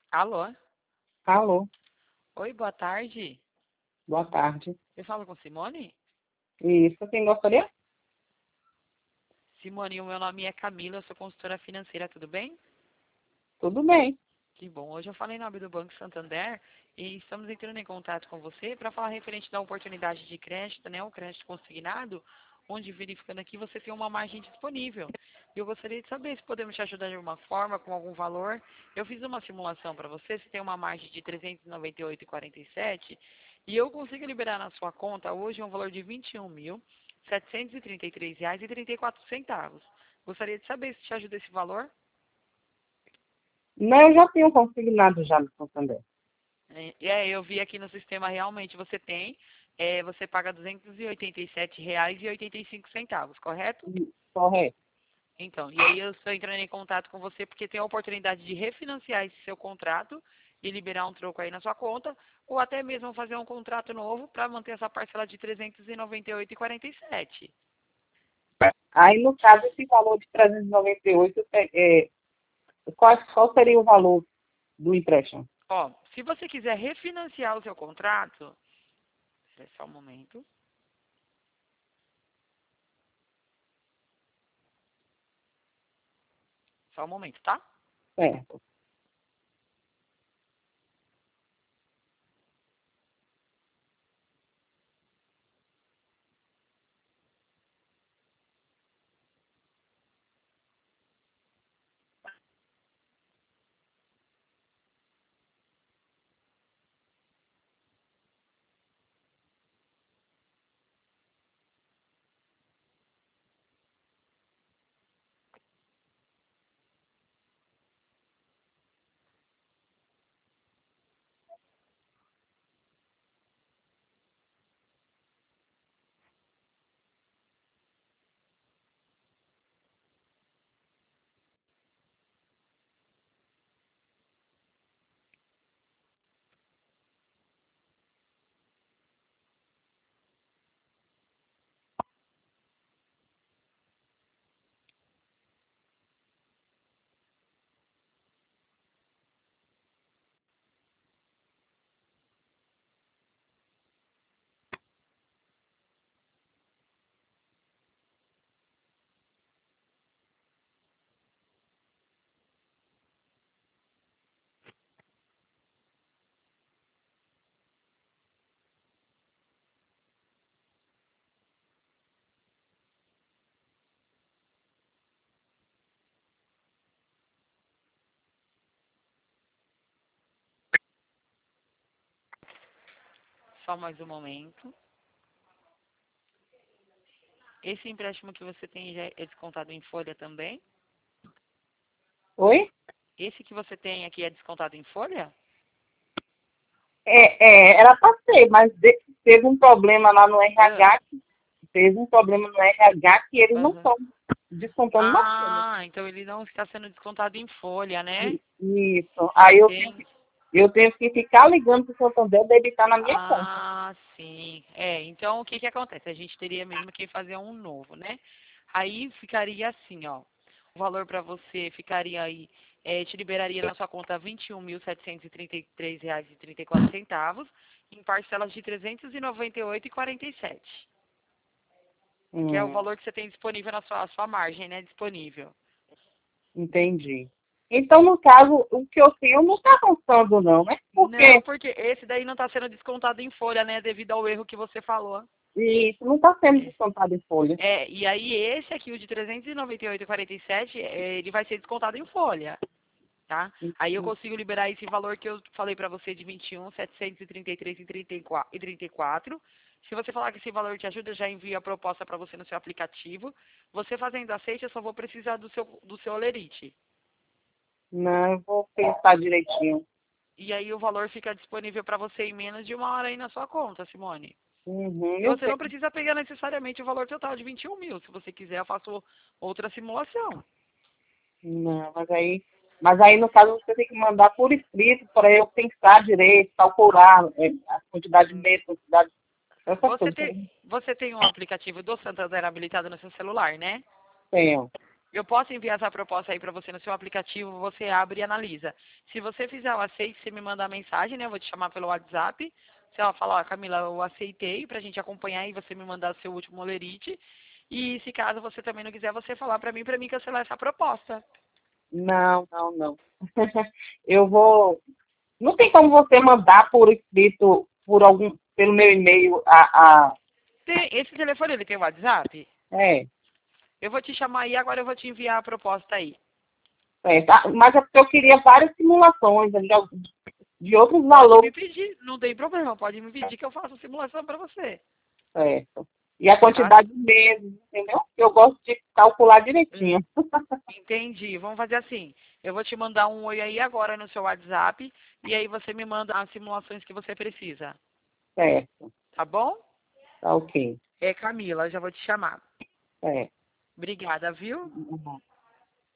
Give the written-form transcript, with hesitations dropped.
Alô? Alô, Oi, boa tarde. boa tarde. Eu falo com Simone? Isso, quem gostaria? Simone, o meu nome é Camila, eu sou consultora financeira, tudo bem? Tudo bem. Que bom. Hoje eu falei em nome do Banco Santander e estamos entrando em contato com você para falar referente da oportunidade de crédito, né? O crédito consignado, onde verificando aqui você tem uma margem disponível. E eu gostaria de saber se podemos te ajudar de alguma forma, com algum valor. Eu fiz uma simulação para você, você tem uma margem de 398,47 e eu consigo liberar na sua conta hoje um valor de R$ 21.733,34. Gostaria de saber se te ajuda esse valor. Não, eu já tenho consignado já no Santander. Eu vi aqui no sistema realmente você tem, você paga R$ 287,85, correto? Correto. Então, e aí eu estou entrando em contato com você porque tem a oportunidade de refinanciar esse seu contrato e liberar um troco aí na sua conta, ou até mesmo fazer um contrato novo para manter essa parcela de 398,47. Aí, no caso, esse valor de 398, qual seria o valor do empréstimo? Ó, se você quiser refinanciar o seu contrato, só um momento, só um momento, tá? Certo. Só mais um momento. Esse empréstimo que você tem já é descontado em folha também? Oi? Esse que você tem aqui é descontado em folha? Era para ser, mas teve um problema lá no Ah, RH, teve um problema no RH que eles não aham. estão descontando na folha. Ah, então ele não está sendo descontado em folha, né? Isso. Aí Entendi. eu tenho que ficar ligando para o Santander debitar na minha conta. Ah, sim. Então o que que acontece? A gente teria mesmo que fazer um novo, né? Aí ficaria assim, ó. O valor para você ficaria aí, te liberaria na sua conta R$ 21.733,34, em parcelas de 398,47, que é o Hum. valor que você tem disponível na sua margem, né? Disponível. Entendi. Então, no caso, o que eu tenho não está avançando, não, né? Não, Porque porque esse daí não está sendo descontado em folha, né? Devido ao erro que você falou. isso não está sendo descontado em folha. E aí esse aqui, o de 398,47, ele vai ser descontado em folha, tá? Aí eu consigo liberar esse valor que eu falei para você de 21.733,34. Se você falar que esse valor te ajuda, eu já envio a proposta para você no seu aplicativo. Você fazendo aceite, eu só vou precisar do seu olerite. Não, eu vou pensar direitinho. E aí o valor fica disponível para você em menos de uma hora aí na sua conta, Simone. Uhum, E eu você sei. não precisa pegar necessariamente o valor total de 21 mil. Se você quiser, eu faço outra simulação. Não, mas aí, no caso, você tem que mandar por escrito para eu pensar direito, calcular a quantidade de mês, quantidade, essas Você coisas. tem, você tem um aplicativo do Santander habilitado no seu celular, né? Tenho. Eu posso enviar essa proposta aí para você no seu aplicativo, você abre e analisa. Se você fizer o aceite, você me manda a mensagem, né? Eu vou te chamar pelo WhatsApp. Você ó, fala, ó, Camila, eu aceitei pra gente acompanhar e você me mandar o seu último lerite. E se caso você também não quiser, você falar pra mim cancelar essa proposta. Não, não, não. Eu vou. Não tem como você mandar por escrito, pelo meu e-mail, Esse telefone, ele tem WhatsApp? é, Eu vou te chamar aí, agora eu vou te enviar a proposta aí. mas é porque eu queria várias simulações de outros Pode me valores, pedir, não tem problema, pode me pedir que eu faça a simulação para você. certo? E a Tá? quantidade de meses, entendeu? Eu gosto de calcular direitinho. Entendi. Vamos fazer assim. Eu vou te mandar um oi aí agora no seu WhatsApp e aí você me manda as simulações que você precisa. Certo, Tá bom? tá ok. É Camila, já vou te chamar. É. Obrigada, viu?